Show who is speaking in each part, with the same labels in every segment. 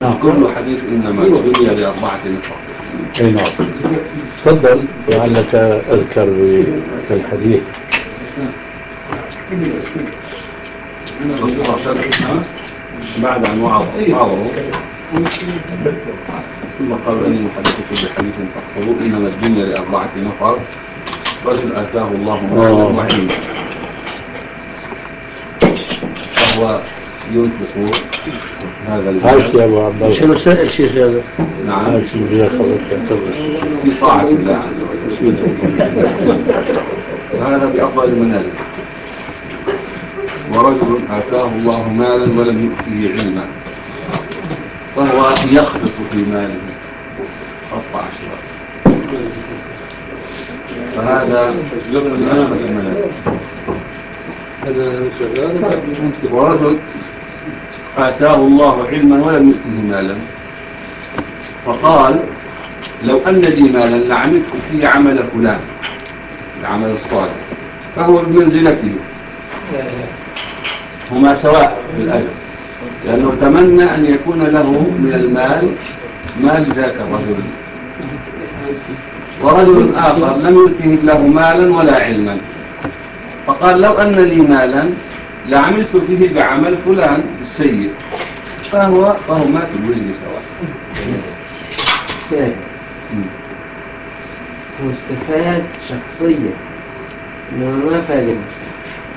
Speaker 1: كل حديث إنما الدنيا لأربعة نفر.
Speaker 2: أي نعم. تفضل لعلك أذكر بالحديث.
Speaker 1: بعد أن وعظوا ثم قالوا أن نحدثكم بحديث تحفظوا إنما الدنيا لأربعة نفر: رجل آتاه الله مالا وعلما فهو ينفق هذا المال.
Speaker 2: يا أبو عبد الله
Speaker 3: شنو الشيخ هذا؟
Speaker 1: نعم، في طاعة الله عز وجل، وهذا بأفضل المنازل. ورجل آتاه الله مالا ولم يؤته علما فهو يخلط في ماله قطع أشواط، فهذا بأفضل المنازل. ورجل آتاه الله علما ولم يؤته مالا فقال: لو أن لي مالا لعملت فيه عمل فلان، العمل الصالح، فهو بمنزلته، هما سواء في الأجر، لأنه تمنى أن يكون له من المال مال ذاك الرجل. ورجل آخر لم يؤته له مالا ولا علما فقال: لو أن لي مالا لعملت فيه بعمل فلان السيء، فهما في الوزن سواء.
Speaker 3: مستفاد شخصية إنه ما فاد المجتمع.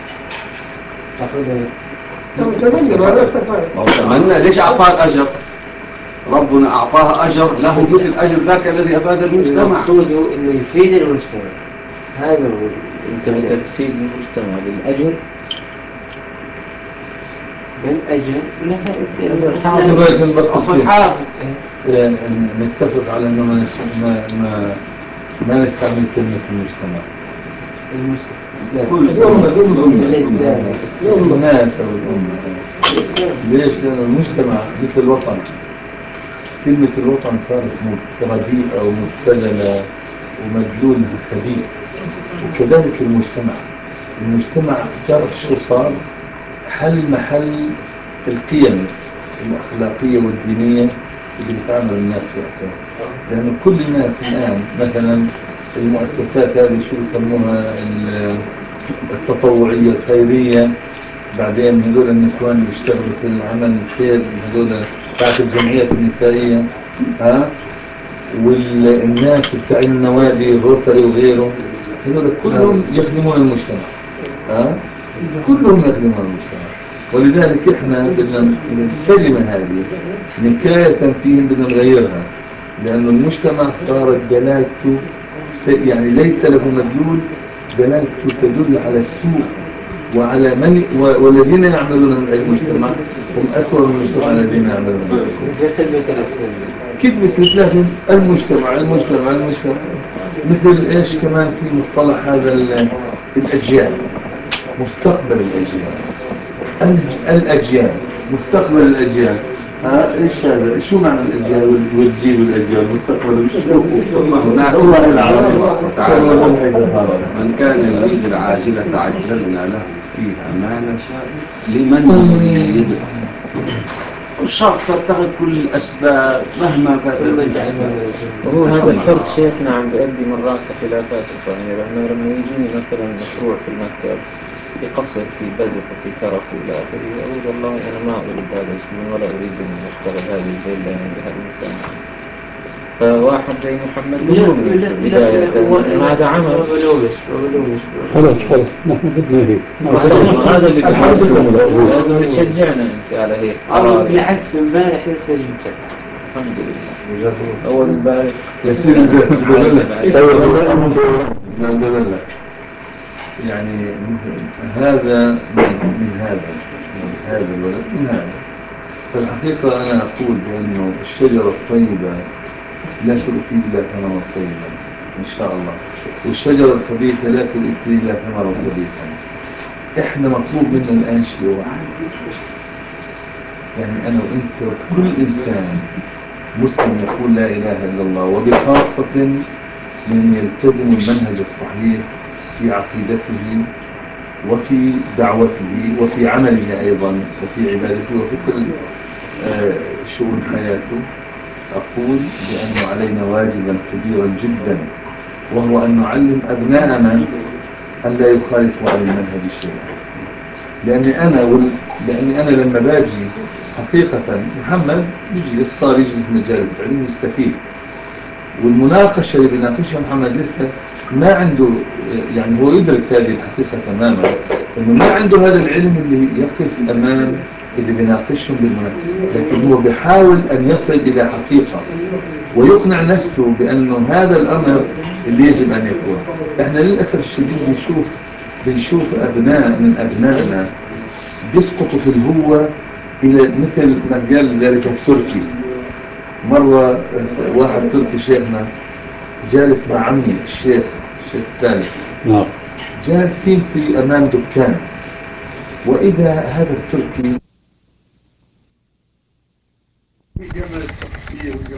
Speaker 1: تمنى ليش أعطاه الأجر؟ ربنا أعطاه أجر له مثل أجر ذاك الذي أفاد المجتمع.
Speaker 3: المقصود إنه يفيد المجتمع، هذا هو.
Speaker 4: أنت تفيد المجتمع بالأجر
Speaker 2: نتفق على أنه ما نستعمل كلمة المجتمع. الناس أو الأمة. ليش؟ لأن المجتمع مثل الوطن. كلمة الوطن صارت رديئة ومبتذلة ومدلولها خبيث، وكذلك المجتمع تعرف شو صار؟ حل محل القيم الأخلاقية والدينية اللي بتعامل الناس فيها. لأن كل الناس الآن مثلا المؤسسات هذه شو يسموها التطوعية الخيرية، بعدين هذول النسوان اللي بيشتغلوا في العمل الخير، هذول تحت الجمعيات النسائية، والناس بتاع النوادي الروتري وغيره، هذول كلهم يخدمون المجتمع. كلهم يخدمون المجتمع. ولذلك احنا بدنا الكلمة هذه نكاية فيهم بدنا نغيرها، لأن المجتمع صارت دلالته يعني ليس له مدلول، دلالته تدل على السوء وعلى والذين يعملون من أجل المجتمع هم أسوأ من المجتمع الذين يعملون من أجل. كيف مثل المجتمع مثل إيش كمان في مصطلح هذا الأجيال، مستقبل الأجيال مستقبل الأجيال. إيش هذا؟ شو معنى الأجيال والجيل والأجيال مستقبل وشو؟
Speaker 1: ثم هناك تعالى: من كان يريد العاجلة عجلنا له فيها ما نشاء لمن نريد. الشرط تتخذ كل الأسباب مهما فاتت الأسباب.
Speaker 4: وهو هذا الحرص شيخنا عم بيؤدي مرات لخلافات الظاهرة، لأنه لما يجيني مثلا مشروع في المكتب في قصر في بذل وفي ترف إلى آخره، أقول والله أنا ما أريد هذا الشيء ولا أريد أن أشتغل هذه الليلة بهذا المساعدة. فواحد زي محمد بداية هذا عمل
Speaker 2: خلاص نحن بدنا هيك.
Speaker 4: هذا اللي لازم تشجعنا أنت على هيك.
Speaker 3: بالعكس امبارح لسه جبت
Speaker 4: الحمد لله. أول امبارح
Speaker 2: يصير يعني هذا من هذا الولد من هذا. فالحقيقة أنا أقول بأنه الشجرة الطيبة لا تؤتي إلا ثمرا طيبا إن شاء الله، والشجرة الخبيثة لا تؤتي إلا ثمرا خبيثا. إحنا مطلوب منا الآن شيء واحد، يعني أنا وإنت وكل إنسان مسلم يقول لا إله إلا الله، وبخاصة من يلتزم المنهج الصحيح في عقيدته وفي دعوته وفي عمله أيضا وفي عبادته وفي كل شؤون حياته أقول بأن علينا واجبا كبيرا جدا، وهو أن نعلم أبناءنا أن لا يخالفوا عن المنهج شيئا. لأني أنا لما باجي حقيقة محمد صار يجي في مجالس علم يستفيد، والمناقشة اللي بيناقشها محمد لسه ما عنده، يعني هو يدرك هذه الحقيقة تماما، انه ما عنده هذا العلم اللي يقف امام اللي بيناقشهم بالمناقشة، لكن هو بيحاول ان يصل الى حقيقة ويقنع نفسه بانه هذا الامر اللي يجب ان يكون. احنا للأسف الشديد بنشوف ابناء من ابنائنا بيسقطوا في الهوة الى مثل ما قال ذلك التركي. مرة واحد تركي شيخنا جالس مع عمي الشيخ سالم، جالسين في أمام دكان، وإذا هذا التركي